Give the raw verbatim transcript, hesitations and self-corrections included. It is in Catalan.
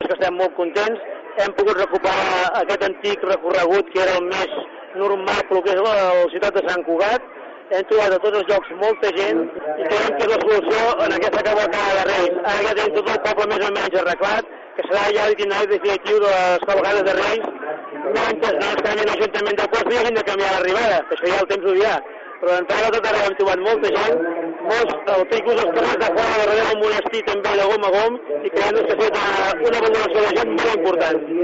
que estem molt contents. Hem pogut recuperar aquest antic recorregut que era el més normal pel que és la, la ciutat de Sant Cugat. Hem trobat a tots els llocs molta gent i creiem que és la solució en aquesta cavalcada de Reis. Ara ja tenim tot el poble més o menys arreglat, que serà ja l'itinerari definitiu de les cavalcades de Reis, mentre no es canvia l'Ajuntament del poble i hagin de canviar l'arribada, que això ja el temps ho dirà. Però d'entrada tot arreu hem trobat molta gent, molts, inclús els carrers de fora darrere del monestir també de gom a gom, i creiem que ha fet una valoració de gent molt important.